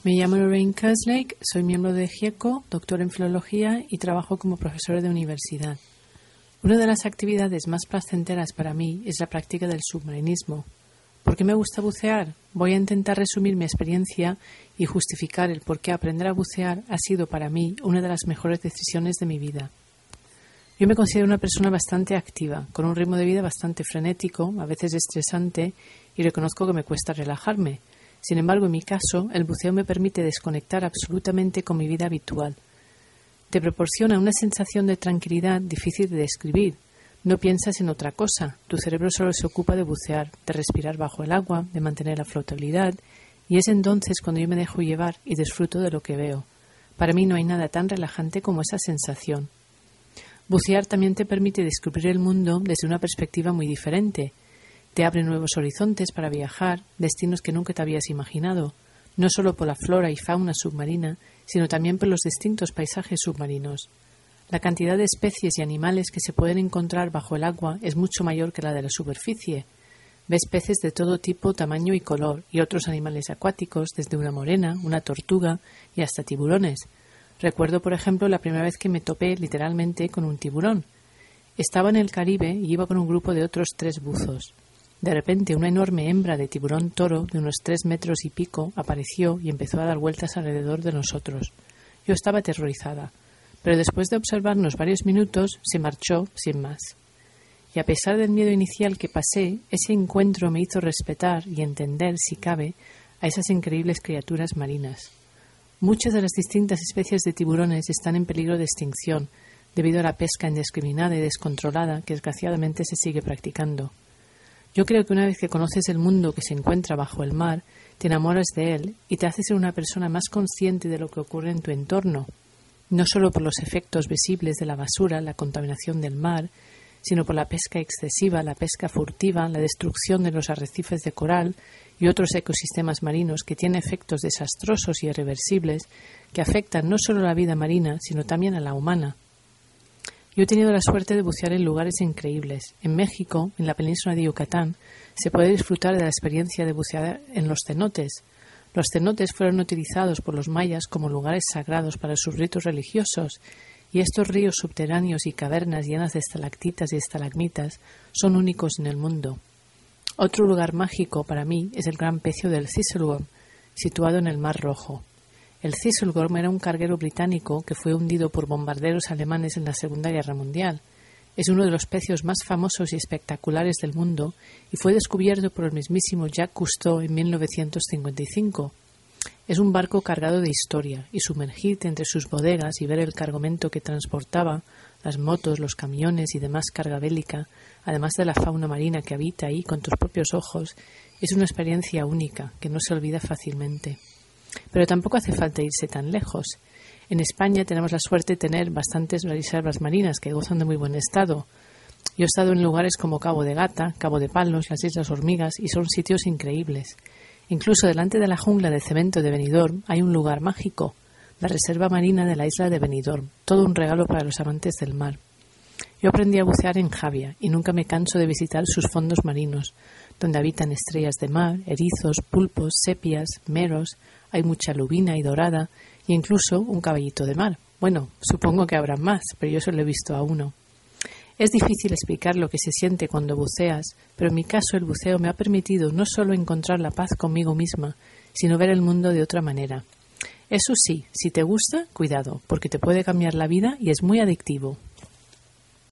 Me llamo Lorraine Kerslake, soy miembro de GIECO, doctora en filología y trabajo como profesora de universidad. Una de las actividades más placenteras para mí es la práctica del submarinismo. ¿Por qué me gusta bucear? Voy a intentar resumir mi experiencia y justificar el por qué aprender a bucear ha sido para mí una de las mejores decisiones de mi vida. Yo me considero una persona bastante activa, con un ritmo de vida bastante frenético, a veces estresante, y reconozco que me cuesta relajarme. Sin embargo, en mi caso, el buceo me permite desconectar absolutamente con mi vida habitual. Te proporciona una sensación de tranquilidad difícil de describir. No piensas en otra cosa. Tu cerebro solo se ocupa de bucear, de respirar bajo el agua, de mantener la flotabilidad, y es entonces cuando yo me dejo llevar y disfruto de lo que veo. Para mí no hay nada tan relajante como esa sensación. Bucear también te permite descubrir el mundo desde una perspectiva muy diferente. Te abre nuevos horizontes para viajar, destinos que nunca te habías imaginado, no solo por la flora y fauna submarina, sino también por los distintos paisajes submarinos. La cantidad de especies y animales que se pueden encontrar bajo el agua es mucho mayor que la de la superficie. Ves peces de todo tipo, tamaño y color, y otros animales acuáticos, desde una morena, una tortuga y hasta tiburones. Recuerdo, por ejemplo, la primera vez que me topé literalmente con un tiburón. Estaba en el Caribe y iba con un grupo de otros 3 buzos. De repente, una enorme hembra de tiburón toro de unos 3 metros y pico apareció y empezó a dar vueltas alrededor de nosotros. Yo estaba aterrorizada, pero después de observarnos varios minutos, se marchó sin más. Y a pesar del miedo inicial que pasé, ese encuentro me hizo respetar y entender, si cabe, a esas increíbles criaturas marinas. Muchas de las distintas especies de tiburones están en peligro de extinción debido a la pesca indiscriminada y descontrolada que desgraciadamente se sigue practicando. Yo creo que una vez que conoces el mundo que se encuentra bajo el mar, te enamoras de él y te haces ser una persona más consciente de lo que ocurre en tu entorno, no solo por los efectos visibles de la basura, la contaminación del mar, sino por la pesca excesiva, la pesca furtiva, la destrucción de los arrecifes de coral y otros ecosistemas marinos que tienen efectos desastrosos y irreversibles que afectan no solo a la vida marina, sino también a la humana. Yo he tenido la suerte de bucear en lugares increíbles. En México, en la península de Yucatán, se puede disfrutar de la experiencia de bucear en los cenotes. Los cenotes fueron utilizados por los mayas como lugares sagrados para sus ritos religiosos, y estos ríos subterráneos y cavernas llenas de estalactitas y estalagmitas son únicos en el mundo. Otro lugar mágico para mí es el gran pecio del Thistleworm, situado en el Mar Rojo. El Thistleworm era un carguero británico que fue hundido por bombarderos alemanes en la Segunda Guerra Mundial. Es uno de los pecios más famosos y espectaculares del mundo y fue descubierto por el mismísimo Jacques Cousteau en 1955. Es un barco cargado de historia y sumergirte entre sus bodegas y ver el cargamento que transportaba, las motos, los camiones y demás carga bélica, además de la fauna marina que habita ahí con tus propios ojos, es una experiencia única que no se olvida fácilmente. Pero tampoco hace falta irse tan lejos. En España tenemos la suerte de tener bastantes reservas marinas que gozan de muy buen estado. Yo he estado en lugares como Cabo de Gata, Cabo de Palos, las Islas Hormigas y son sitios increíbles. Incluso delante de la jungla de cemento de Benidorm hay un lugar mágico, la reserva marina de la isla de Benidorm, todo un regalo para los amantes del mar. Yo aprendí a bucear en Javia y nunca me canso de visitar sus fondos marinos, donde habitan estrellas de mar, erizos, pulpos, sepias, meros, hay mucha lubina y dorada y incluso un caballito de mar. Bueno, supongo que habrá más, pero yo solo he visto a uno. Es difícil explicar lo que se siente cuando buceas, pero en mi caso el buceo me ha permitido no solo encontrar la paz conmigo misma, sino ver el mundo de otra manera. Eso sí, si te gusta, cuidado, porque te puede cambiar la vida y es muy adictivo.